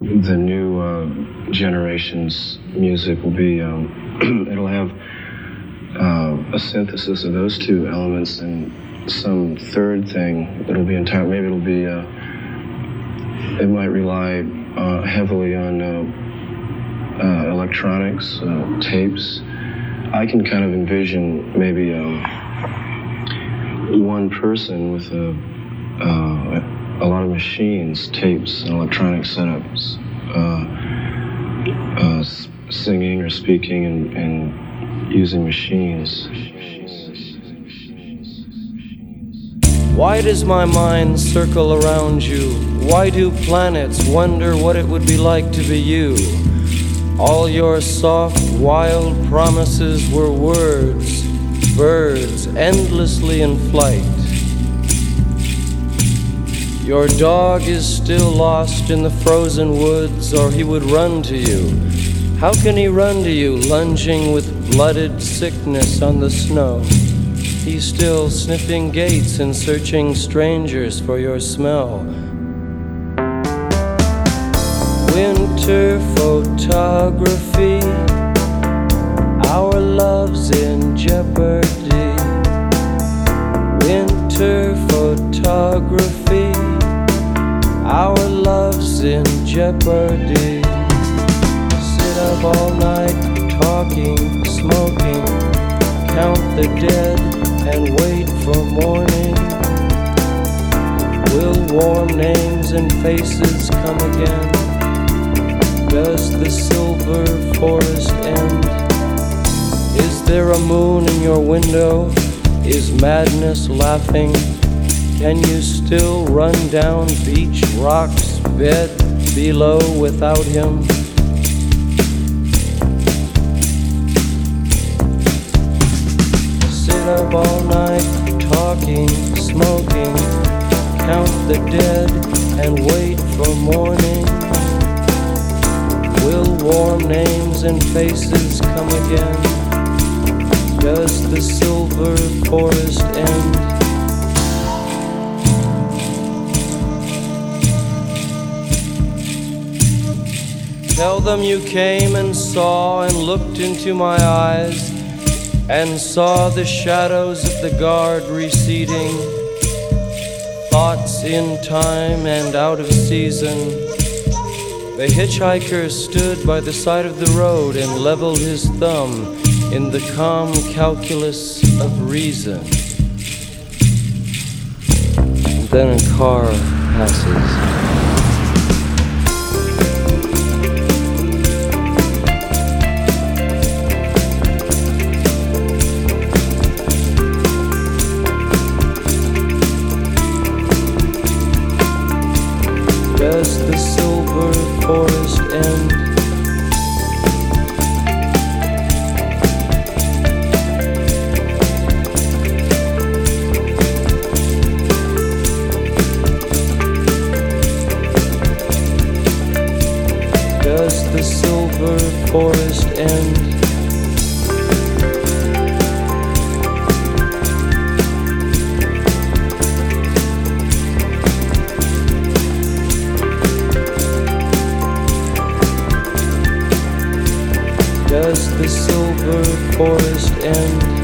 the new generation's music will be, it'll have a synthesis of those two elements and some third thing that'll be entire. Maybe it'll be, it might rely heavily on electronics, tapes. I can kind of envision maybe one person with a lot of machines, tapes, and electronic setups, singing or speaking and using machines. Why does my mind circle around you? Why do planets wonder what it would be like to be you? All your soft, wild promises were words, birds endlessly in flight. Your dog is still lost in the frozen woods, or he would run to you. How can he run to you, lunging with blooded sickness on the snow? He's still sniffing gates and searching strangers for your smell. Winter photography, our love's in jeopardy. Winter photography, our love's in jeopardy. Sit up all night, talking, smoking, count the dead and wait for morning. Will warm names and faces come again? Does the silver forest end? Is there a moon in your window? Is madness laughing? Can you still run down beach rocks, bed below without him? Sit up all night, talking, smoking, count the dead and wait for morning. Will warm names and faces come again? Does the silver forest end? Tell them you came and saw and looked into my eyes and saw the shadows of the guard receding, thoughts in time and out of season. The hitchhiker stood by the side of the road and leveled his thumb in the calm calculus of reason. And then a car passes. Does the silver forest end? Does the silver forest end? Does the silver forest end?